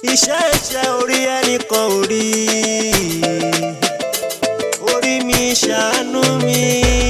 iṣẹ́ orí ẹnìkan ò rí, orí mi ṣàánú mi.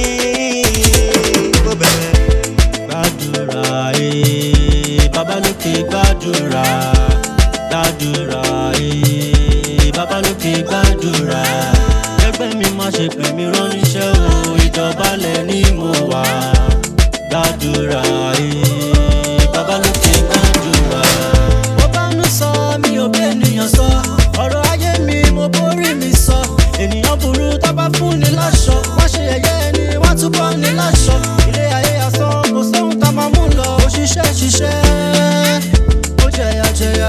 Ó bẹ̀rẹ̀ gbàdúrà bàbá lókè gbàdúrà, gbàdúrà bàbá lókè gbàdúrà. Ẹgbẹ́ mi má ṣe pè mí ránníṣẹ́ o, ìdọ̀bálẹ̀ ni mo wà. Gbàdúrà bàbá lókè gbàdúrà. Mo bá ń sọ mi ò bí ènìyàn sọ, ọ̀rọ̀ ayé mi mo borí mi sọ. Ènìyàn burú tó bá fún ni láṣọ, wọ́n ṣe yẹ̀yẹ́ ni wọ́n tún bọ́ ni láṣọ. Ilé ayé asán kò sóhun tá máa mú lọ. Ó ṣiṣẹ́ ó jẹyà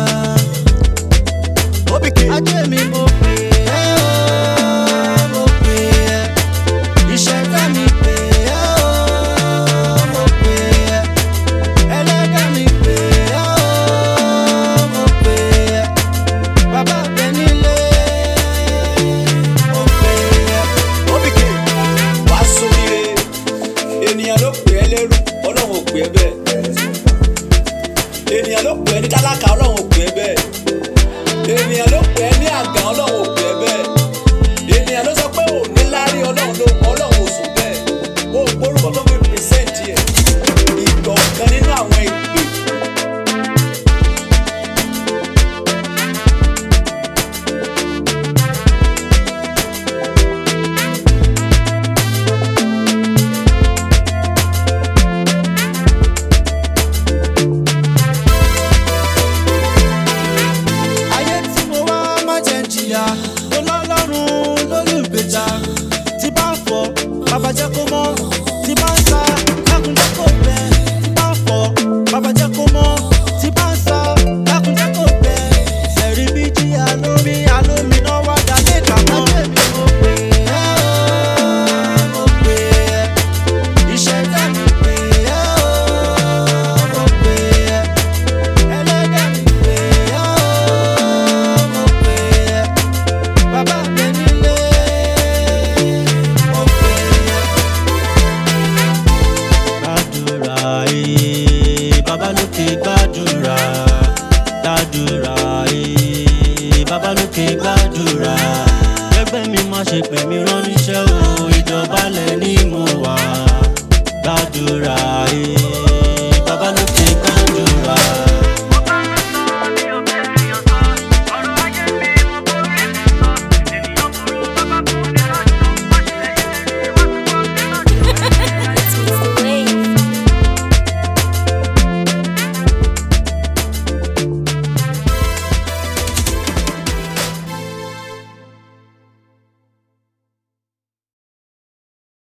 ajé mi mo pè é o, mo pè é. Ìṣẹ̀dá mi pè é o, mo pè é. Ẹlẹ́dàá mi pè é o, mo pè é. Bàbá bẹ nílé, mo pè é. Obike wàá sóríire, ènìyàn ló pè é lẹ́rú, Ọlọ́run ò pè é bẹ́ẹ̀. Ènìyàn ló pè é ní tálákà, Ọlọ́run ò pè é bẹ́ẹ̀. Ènìyàn ló pè é ní àgàn, Ọlọ́run ò pè é bẹ́ẹ̀. Ènìyàn ló sọ pé ò ní lárí, Ọlọ́run ló mọ, Ọlọ́run ò sùn bẹ́ẹ̀. Ó gbórúkọ tó fi pèsèntì ẹ̀, ìgbọ̀kan nínú àwọn ìpè. Ayé tí mo wá má jẹ́ ń jìyà, Ọlọ́run lólùgbèjà. Tí bá ń fọ́, bàbá jẹ́ kó mọ́. Tí bá ń sá, dákun jẹ́ kó bẹ́. Tí bá ń fọ́, bàbá jẹ́ kó mọ́. Tí bá ń sá, dákun jẹ́ kó bẹ́. Ẹ̀rí bí jí àlómi náà wá dá lé kàmọ́. Ajé mi mo pè é o, mo pè é. Ìṣẹ̀dá mi pè é o, mo pè é. Ẹlẹ́dàá mi pè é o, mo pè é. Bàbá bẹ nílé, mo pè é. Gbàdúrà bàbá lókè gbàdúrà, gbàdúrà bàbá lókè gbàdúrà. Ẹgbẹ́ mi má ṣe pè mí ránníṣẹ́ o,